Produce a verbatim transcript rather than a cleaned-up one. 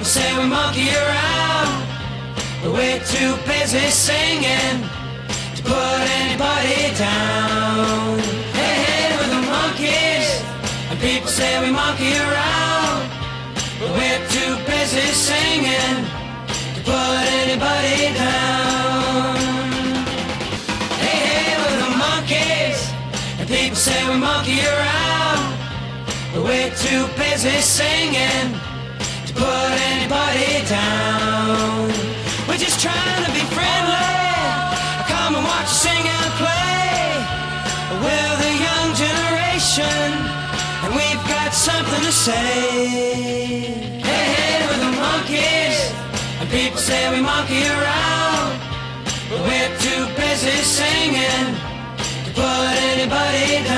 say we monkey around, but we're too busy singing to put anybody down. Hey, hey, we're the monkeys, and people say we monkey around, but we're too busy singing to put anybody down. Hey, hey, we're the monkeys, and people say we monkey around, but we're too busy singing to put anybody down. We're just trying to be friendly. Come and watch us sing and play. We're the young generation, and we've got something to say. Hey, hey, we're the monkeys, and people say we monkey around, but we're too busy singing to put anybody down.